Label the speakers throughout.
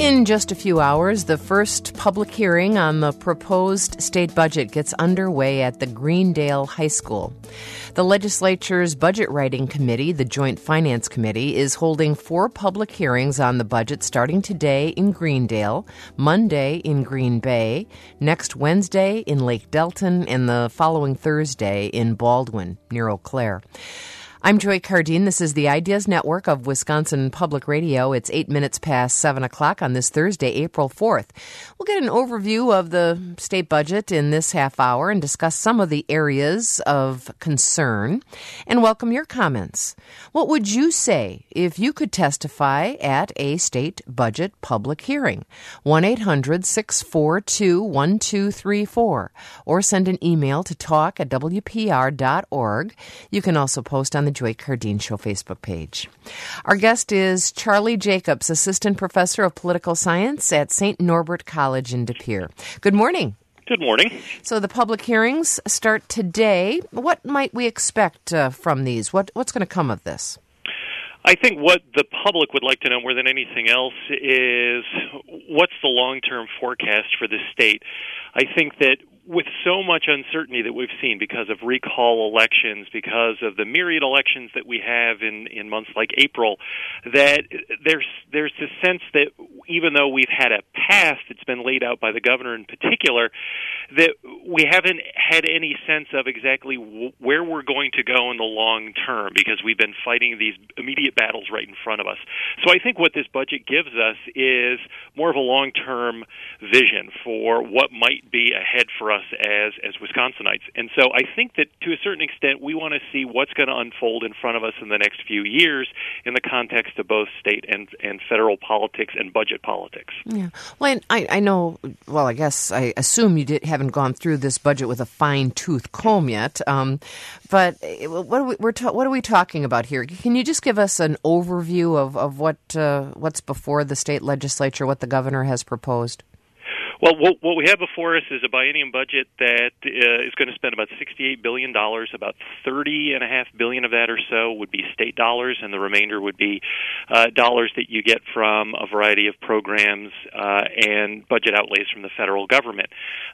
Speaker 1: In just a few hours, the first public hearing on the proposed state budget gets underway at the Greendale High School. The legislature's budget writing committee, the Joint Finance Committee, is holding 4 public hearings on the budget starting today in Greendale, Monday in Green Bay, next Wednesday in Lake Delton, and the following Thursday in Baldwin, near Eau Claire. I'm Joy Cardine. This is the Ideas Network of Wisconsin Public Radio. It's 8 minutes past 7 o'clock on this Thursday, April 4th. We'll get an overview of the state budget in this half hour and discuss some of the areas of concern and welcome your comments. What would you say if you could testify at a state budget public hearing? 1-800-642-1234 or send an email to talk@wpr.org. You can also post on the Joy Cardine Show Facebook page. Our guest is Charlie Jacobs, Assistant Professor of Political Science at St. Norbert College in De Pere. Good morning.
Speaker 2: Good morning.
Speaker 1: So the public hearings start today. What might we expect from these? What's going to come of this?
Speaker 2: I think what the public would like to know more than anything else is what's the long-term forecast for the state. I think that with so much uncertainty that we've seen because of recall elections, because of the myriad elections that we have in months like April, that there's this sense that even though we've had a path that's been laid out by the governor in particular, that we haven't had any sense of exactly where we're going to go in the long term because we've been fighting these immediate battles right in front of us. So I think what this budget gives us is more of a long-term vision for what might be ahead for us as Wisconsinites. And so I think that to a certain extent we want to see what's going to unfold in front of us in the next few years in the context of both state and federal politics and budget politics.
Speaker 1: Yeah. Well, and I know, I guess I assume you haven't gone through this budget with a fine-tooth comb yet, but what are we talking about here? Can you just give us an overview of what's before the state legislature, what the governor has proposed?
Speaker 2: Well, what we have before us is a biennium budget that is going to spend about $68 billion. About $30.5 billion of that or so would be state dollars, and the remainder would be dollars that you get from a variety of programs and budget outlays from the federal government.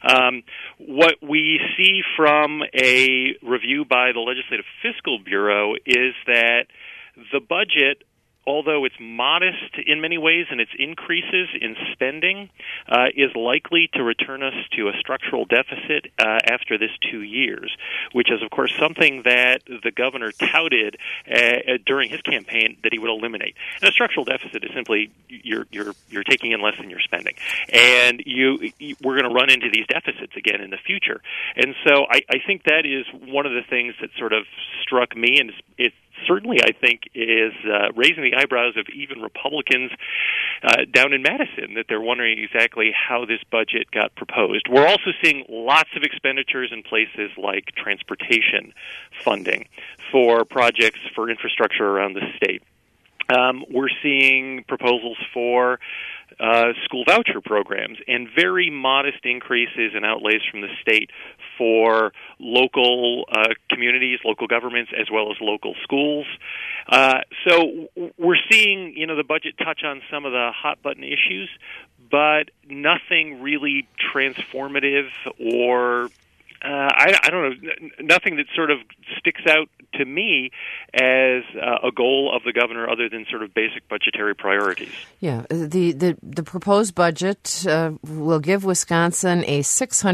Speaker 2: What we see from a review by the Legislative Fiscal Bureau is that the budget, although it's modest in many ways in its increases in spending, is likely to return us to a structural deficit after this 2 years, which is, of course, something that the governor touted during his campaign that he would eliminate. And a structural deficit is simply you're taking in less than you're spending, and we're going to run into these deficits again in the future. And so I think that is one of the things that sort of struck me, and it's certainly, I think, is raising the eyebrows of even Republicans down in Madison, that they're wondering exactly how this budget got proposed. We're also seeing lots of expenditures in places like transportation funding for projects for infrastructure around the state. We're seeing proposals for school voucher programs and very modest increases in outlays from the state for local communities, local governments, as well as local schools. So we're seeing, the budget touch on some of the hot-button issues, but nothing really transformative or I don't know, nothing that sort of sticks out to me as a goal of the governor other than sort of basic budgetary priorities.
Speaker 1: Yeah, the proposed budget will give Wisconsin a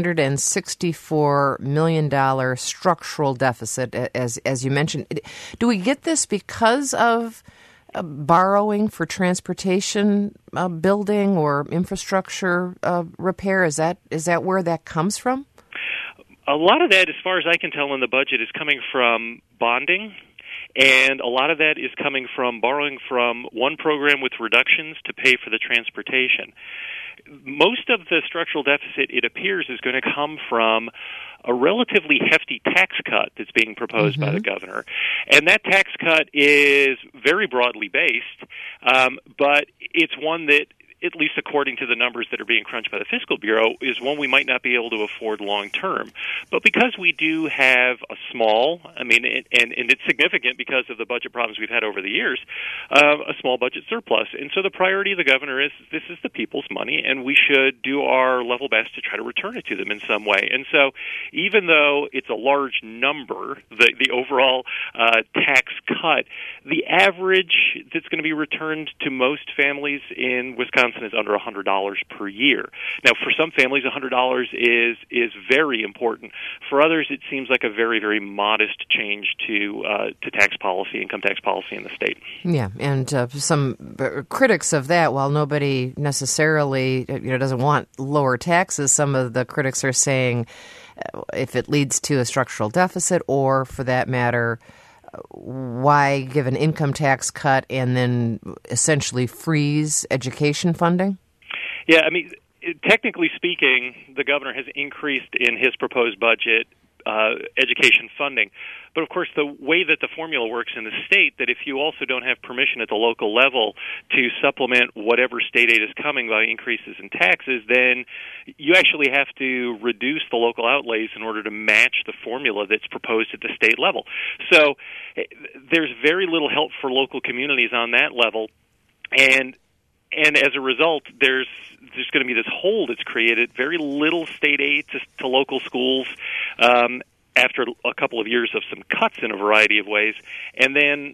Speaker 1: $664 million structural deficit, as you mentioned. Do we get this because of borrowing for transportation building or infrastructure repair? Is that where that comes from?
Speaker 2: A lot of that, as far as I can tell in the budget, is coming from bonding, and a lot of that is coming from borrowing from one program with reductions to pay for the transportation. Most of the structural deficit, it appears, is going to come from a relatively hefty tax cut that's being proposed by the governor. And that tax cut is very broadly based, but it's one that at least according to the numbers that are being crunched by the Fiscal Bureau, is one we might not be able to afford long term. But because we do have a small, and it's significant because of the budget problems we've had over the years, a small budget surplus. And so the priority of the governor is this is the people's money, and we should do our level best to try to return it to them in some way. And so even though it's a large number, the overall tax cut, the average that's going to be returned to most families in Wisconsin is under $100 per year. Now, for some families, $100 is very important. For others, it seems like a very, very modest change to tax policy, income tax policy in the state.
Speaker 1: Yeah, and some critics of that, while nobody necessarily doesn't want lower taxes, some of the critics are saying if it leads to a structural deficit, or for that matter, why give an income tax cut and then essentially freeze education funding?
Speaker 2: Yeah, technically speaking, the governor has increased in his proposed budget education funding. But, of course, the way that the formula works in the state, that if you also don't have permission at the local level to supplement whatever state aid is coming by increases in taxes, then you actually have to reduce the local outlays in order to match the formula that's proposed at the state level. So there's very little help for local communities on that level. And as a result, there's going to be this hole that's created, very little state aid to local schools after a couple of years of some cuts in a variety of ways, and then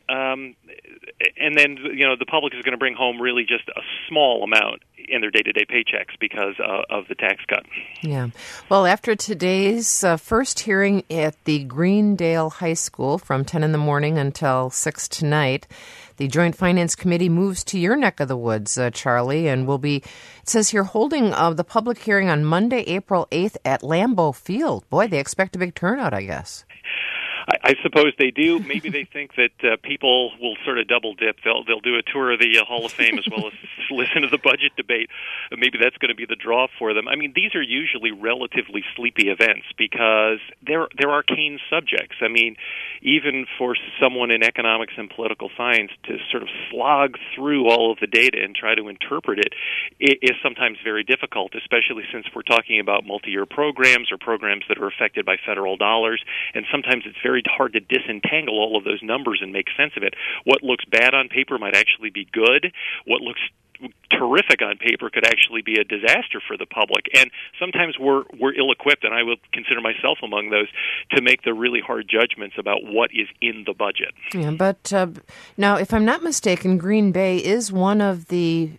Speaker 2: the public is going to bring home really just a small amount in their day-to-day paychecks because of the tax cut.
Speaker 1: Yeah. Well, after today's first hearing at the Greendale High School from 10 in the morning until 6 tonight, the Joint Finance Committee moves to your neck of the woods, Charlie, and will be, it says here, holding the public hearing on Monday, April 8th at Lambeau Field. Boy, they expect a big turnout, I guess.
Speaker 2: I suppose they do. Maybe they think that people will sort of double dip. They'll do a tour of the Hall of Fame as well as listen to the budget debate. Maybe that's going to be the draw for them. These are usually relatively sleepy events because they're arcane subjects. Even for someone in economics and political science to sort of slog through all of the data and try to interpret it is sometimes very difficult, especially since we're talking about multi-year programs or programs that are affected by federal dollars, and sometimes it's very hard to disentangle all of those numbers and make sense of it. What looks bad on paper might actually be good. What looks terrific on paper could actually be a disaster for the public. And sometimes we're ill-equipped, and I would consider myself among those, to make the really hard judgments about what is in the budget.
Speaker 1: Yeah, but now, if I'm not mistaken, Green Bay is one of the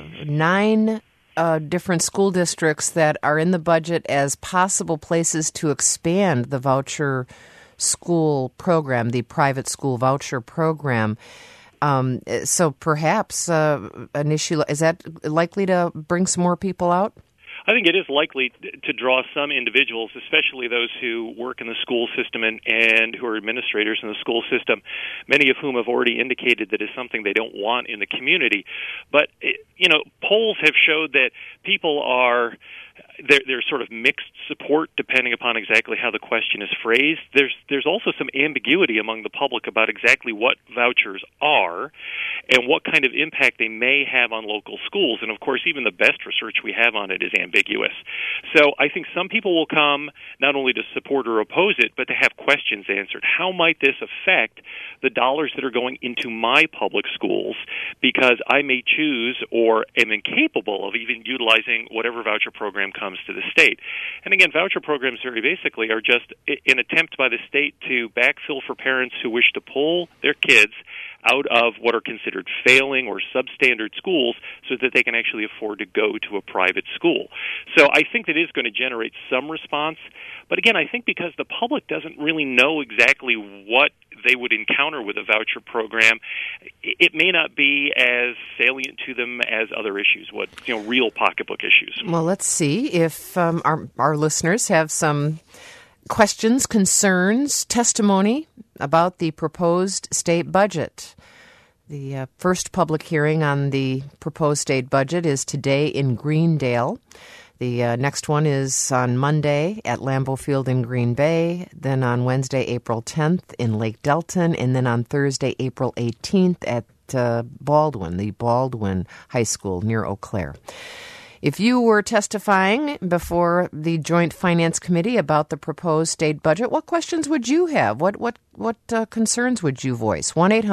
Speaker 1: 9 different school districts that are in the budget as possible places to expand the voucher school program, the private school voucher program. So perhaps an issue, is that likely to bring some more people out?
Speaker 2: I think it is likely to draw some individuals, especially those who work in the school system and who are administrators in the school system, many of whom have already indicated that it's something they don't want in the community. But, polls have showed that people are... There's sort of mixed support depending upon exactly how the question is phrased. There's also some ambiguity among the public about exactly what vouchers are and what kind of impact they may have on local schools. And, of course, even the best research we have on it is ambiguous. So I think some people will come not only to support or oppose it, but to have questions answered. How might this affect the dollars that are going into my public schools because I may choose or am incapable of even utilizing whatever voucher program comes to the state. And again, voucher programs very basically are just an attempt by the state to backfill for parents who wish to pull their kids out of what are considered failing or substandard schools so that they can actually afford to go to a private school. So I think that is going to generate some response. But again, I think because the public doesn't really know exactly what they would encounter with a voucher program, it may not be as salient to them as other issues would, real pocketbook issues.
Speaker 1: Well, let's see if our listeners have some questions, concerns, testimony about the proposed state budget. The first public hearing on the proposed state budget is today in Greendale. The next one is on Monday at Lambeau Field in Green Bay, then on Wednesday, April 10th in Lake Delton, and then on Thursday, April 18th at Baldwin, the Baldwin High School near Eau Claire. If you were testifying before the Joint Finance Committee about the proposed state budget, what questions would you have? What concerns would you voice?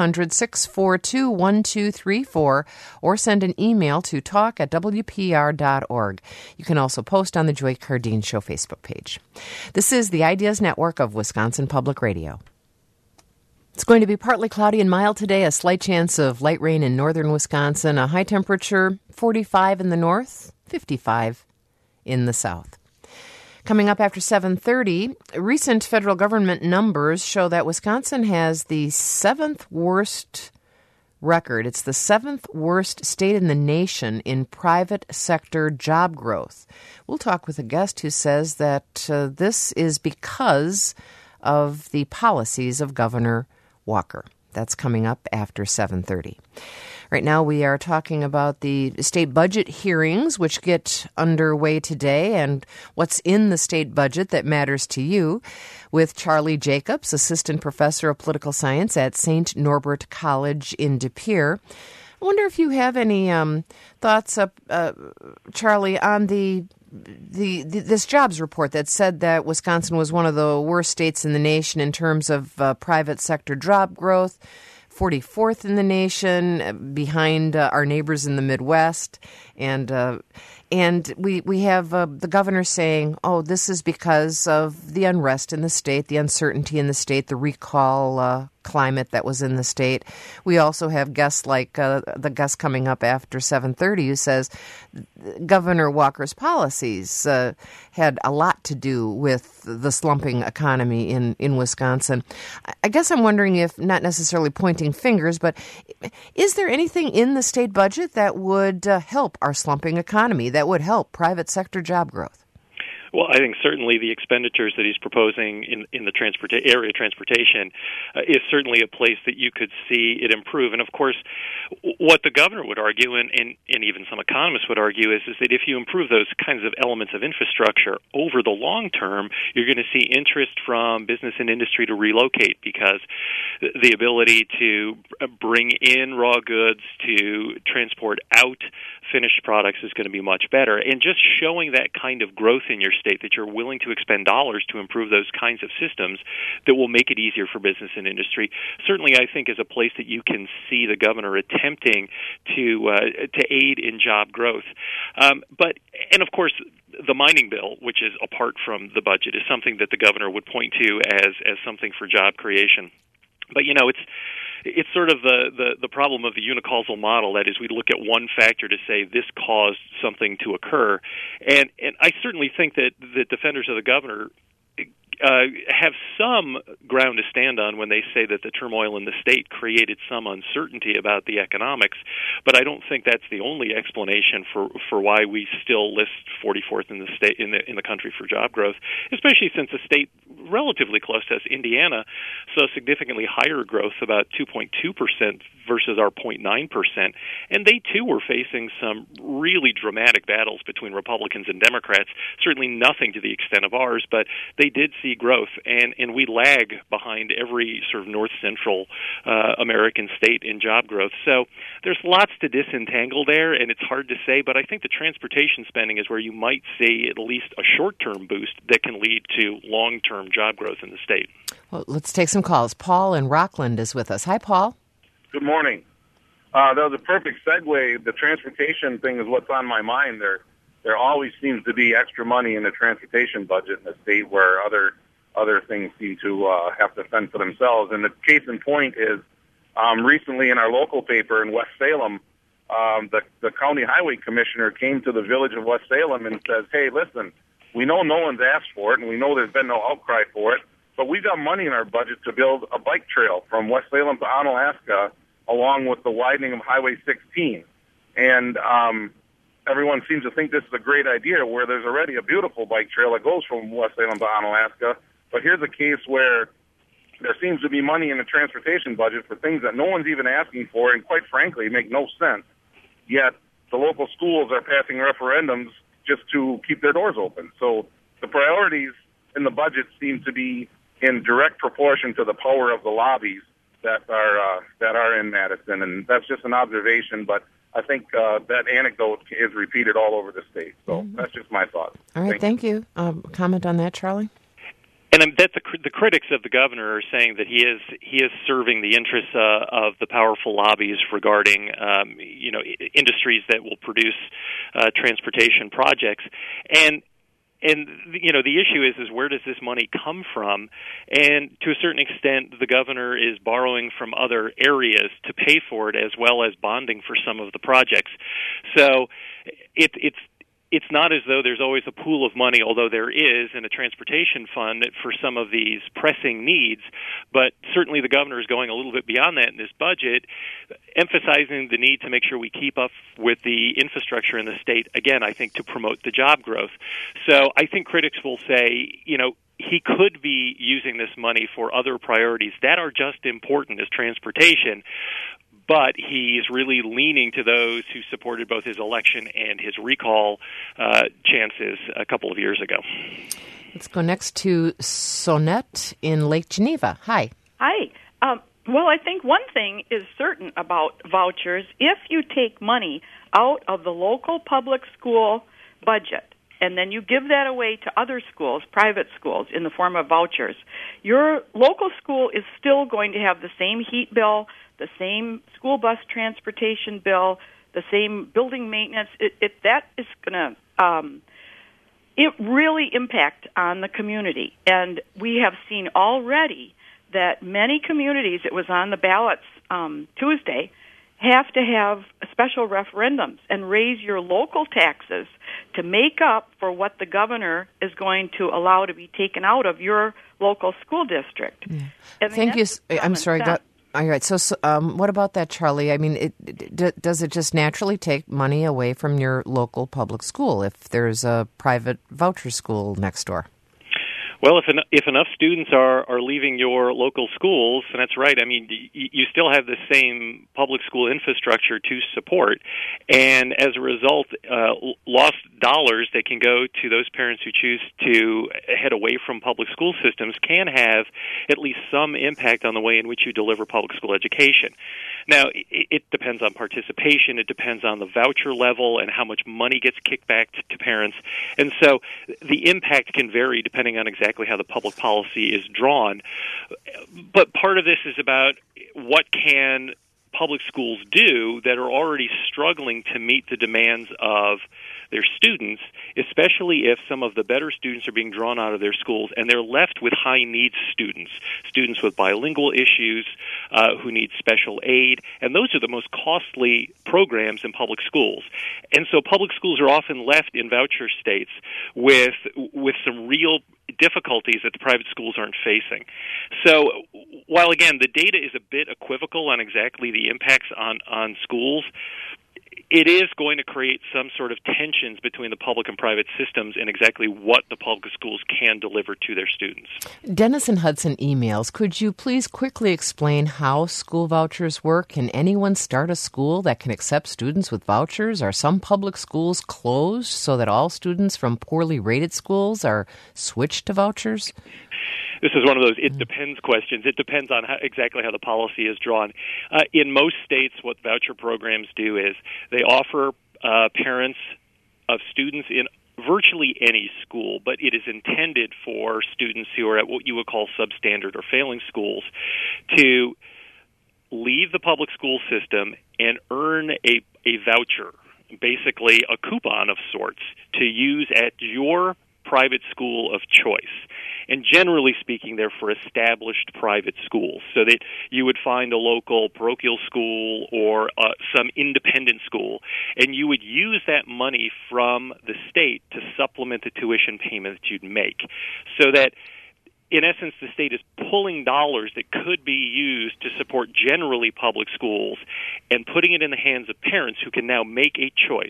Speaker 1: 1-800-642-1234 or send an email to talk@wpr.org. You can also post on the Joy Cardine Show Facebook page. This is the Ideas Network of Wisconsin Public Radio. It's going to be partly cloudy and mild today, a slight chance of light rain in northern Wisconsin, a high temperature 45 in the north, 55 in the south. Coming up after 7:30, recent federal government numbers show that Wisconsin has the seventh worst record. It's the seventh worst state in the nation in private sector job growth. We'll talk with a guest who says that this is because of the policies of Governor Walker. That's coming up after 7:30. Right now we are talking about the state budget hearings, which get underway today, and what's in the state budget that matters to you, with Charlie Jacobs, Assistant Professor of Political Science at St. Norbert College in De Pere. I wonder if you have any thoughts, Charlie, on this jobs report that said that Wisconsin was one of the worst states in the nation in terms of private sector job growth, 44th in the nation, behind our neighbors in the Midwest, and we have the governor saying, "Oh, this is because of the unrest in the state, the uncertainty in the state, the recall climate that was in the state." We also have guests like the guest coming up after 7:30 who says Governor Walker's policies had a lot to do with the slumping economy in Wisconsin. I guess I'm wondering if, not necessarily pointing fingers, but is there anything in the state budget that would help our slumping economy, that would help private sector job growth?
Speaker 2: Well, I think certainly the expenditures that he's proposing in the area transportation is certainly a place that you could see it improve. And, of course, what the governor would argue, and even some economists would argue, is that if you improve those kinds of elements of infrastructure over the long term, you're going to see interest from business and industry to relocate, because the ability to bring in raw goods, to transport out finished products is going to be much better. And just showing that kind of growth in your state, that you're willing to expend dollars to improve those kinds of systems that will make it easier for business and industry, certainly I think is a place that you can see the governor attempting to aid in job growth. And of course, the mining bill, which is apart from the budget, is something that the governor would point to as something for job creation. But, you know, it's sort of the problem of the unicausal model. That is, we look at one factor to say this caused something to occur. And I certainly think that the defenders of the governor have some ground to stand on when they say that the turmoil in the state created some uncertainty about the economics, but I don't think that's the only explanation for why we still list 44th in the state in the country for job growth, especially since a state relatively close to us, Indiana, saw significantly higher growth, about 2.2% versus our 0.9%, and they too were facing some really dramatic battles between Republicans and Democrats. Certainly nothing to the extent of ours, but they did see growth, and we lag behind every sort of north-central American state in job growth. So there's lots to disentangle there, and it's hard to say, but I think the transportation spending is where you might see at least a short-term boost that can lead to long-term job growth in the state.
Speaker 1: Well, let's take some calls. Paul in Rockland is with us. Hi, Paul.
Speaker 3: Good morning. That was a perfect segue. The transportation thing is what's on my mind. There always seems to be extra money in the transportation budget in the state where other things seem to have to fend for themselves. And the case in point is recently in our local paper in West Salem, the county highway commissioner came to the village of West Salem and says, "Hey, listen, we know no one's asked for it, and we know there's been no outcry for it, but we've got money in our budget to build a bike trail from West Salem to Onalaska, along with the widening of Highway 16. And everyone seems to think this is a great idea, where there's already a beautiful bike trail that goes from West Salem to Onalaska. But here's a case where there seems to be money in the transportation budget for things that no one's even asking for and, quite frankly, make no sense. Yet the local schools are passing referendums just to keep their doors open. So the priorities in the budget seem to be in direct proportion to the power of the lobbies that are in Madison, and that's just an observation. But I think that anecdote is repeated all over the state. So that's just my thought.
Speaker 1: All right, thank you. Comment on that, Charlie?
Speaker 2: And that's the critics of the governor are saying that he is serving the interests of the powerful lobbies regarding industries that will produce transportation projects. And the issue is where does this money come from? And to a certain extent, the governor is borrowing from other areas to pay for it, as well as bonding for some of the projects. So it's not as though there's always a pool of money, although there is in a transportation fund for some of these pressing needs. But certainly the governor is going a little bit beyond that in this budget, emphasizing the need to make sure we keep up with the infrastructure in the state, again, I think, to promote the job growth. So I think critics will say, he could be using this money for other priorities that are just important as transportation, but he's really leaning to those who supported both his election and his recall chances a couple of years ago.
Speaker 1: Let's go next to Sonette in Lake Geneva. Hi.
Speaker 4: Hi. Well, I think one thing is certain about vouchers. If you take money out of the local public school budget and then you give that away to other schools, private schools, in the form of vouchers, your local school is still going to have the same heat bill, the same school bus transportation bill, the same building maintenance. That is going to it really impact on the community. And we have seen already that many communities, it was on the ballots Tuesday, have to have special referendums and raise your local taxes to make up for what the governor is going to allow to be taken out of your local school district.
Speaker 1: Yeah. Thank you. I'm sorry. All right. So what about that, Charlie? I mean, does it just naturally take money away from your local public school if there's a private voucher school next door?
Speaker 2: Well, if enough students are leaving your local schools, and that's right, I mean, you still have the same public school infrastructure to support, and as a result, lost dollars that can go to those parents who choose to head away from public school systems can have at least some impact on the way in which you deliver public school education. Now, it depends on participation, it depends on the voucher level and how much money gets kicked back to parents, and so the impact can vary depending on exactly how the public policy is drawn. But part of this is about what can public schools do that are already struggling to meet the demands of their students, especially if some of the better students are being drawn out of their schools and they're left with high-needs students with bilingual issues who need special aid, and those are the most costly programs in public schools. And so public schools are often left in voucher states with some real difficulties that the private schools aren't facing. So while, again, the data is a bit equivocal on exactly the impacts on schools, it is going to create some sort of tensions between the public and private systems and exactly what the public schools can deliver to their students.
Speaker 1: Dennis and Hudson emails, could you please quickly explain how school vouchers work? Can anyone start a school that can accept students with vouchers? Are some public schools closed so that all students from poorly rated schools are switched to vouchers?
Speaker 2: This is one of those it depends questions. It depends on exactly how the policy is drawn. In most states, what voucher programs do is they offer parents of students in virtually any school, but it is intended for students who are at what you would call substandard or failing schools to leave the public school system and earn a voucher, basically a coupon of sorts, to use at your private school of choice. And generally speaking, they're for established private schools, so that you would find a local parochial school or some independent school, and you would use that money from the state to supplement the tuition payment that you'd make, so that in essence, the state is pulling dollars that could be used to support generally public schools and putting it in the hands of parents who can now make a choice.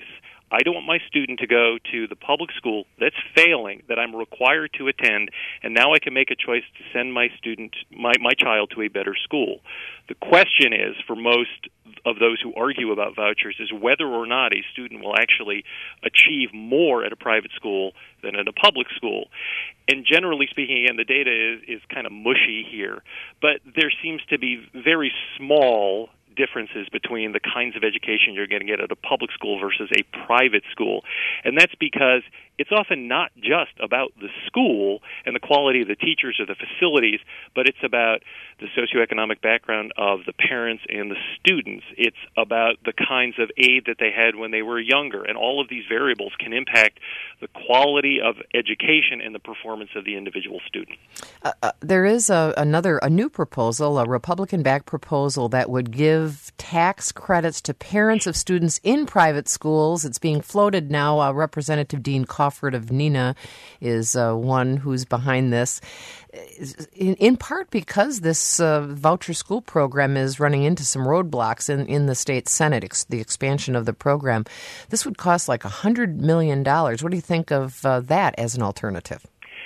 Speaker 2: I don't want my student to go to the public school that's failing, that I'm required to attend, and now I can make a choice to send my child to a better school. The question is, for most of those who argue about vouchers, is whether or not a student will actually achieve more at a private school than at a public school. And generally speaking, again, the data is kind of mushy here, but there seems to be very small differences between the kinds of education you're going to get at a public school versus a private school. And that's because it's often not just about the school and the quality of the teachers or the facilities, but it's about the socioeconomic background of the parents and the students. It's about the kinds of aid that they had when they were younger. And all of these variables can impact the quality of education and the performance of the individual student.
Speaker 1: There is a new proposal, a Republican-backed proposal that would give tax credits to parents of students in private schools. It's being floated now. Representative Dean Crawford of Neenah is one who's behind this, in part because this voucher school program is running into some roadblocks in the state Senate, the expansion of the program. This would cost like $100 million. What do you think of that as an alternative?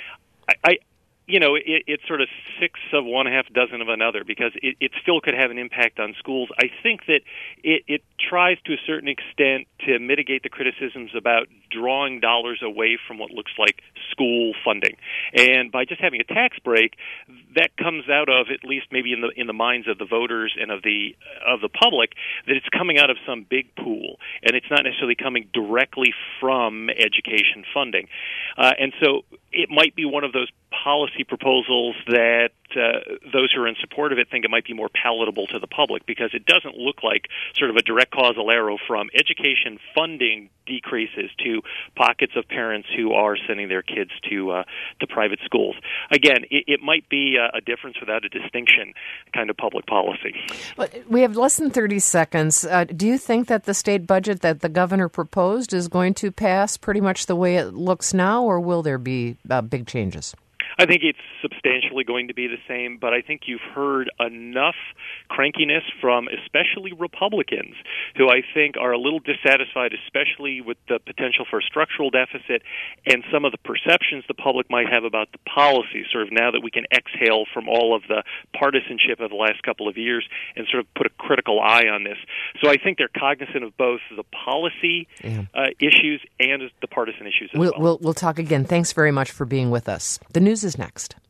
Speaker 2: It's sort of six of one, half dozen of another, because it still could have an impact on schools. I think that it tries to a certain extent to mitigate the criticisms about drawing dollars away from what looks like school funding. And by just having a tax break, that comes out of, at least maybe in the minds of the voters and of the public, that it's coming out of some big pool, and it's not necessarily coming directly from education funding. And so it might be one of those policy proposals that those who are in support of it think it might be more palatable to the public, because it doesn't look like sort of a direct causal arrow from education funding decreases to pockets of parents who are sending their kids to private schools. Again, it might be a difference without a distinction kind of public policy.
Speaker 1: But we have less than 30 seconds. Do you think that the state budget that the governor proposed is going to pass pretty much the way it looks now, or will there be big changes?
Speaker 2: I think it's substantially going to be the same, but I think you've heard enough crankiness from especially Republicans who I think are a little dissatisfied, especially with the potential for a structural deficit and some of the perceptions the public might have about the policy, sort of now that we can exhale from all of the partisanship of the last couple of years and sort of put a critical eye on this. So I think they're cognizant of both the policy issues and the partisan issues as well.
Speaker 1: We'll talk again. Thanks very much for being with us. The news is next.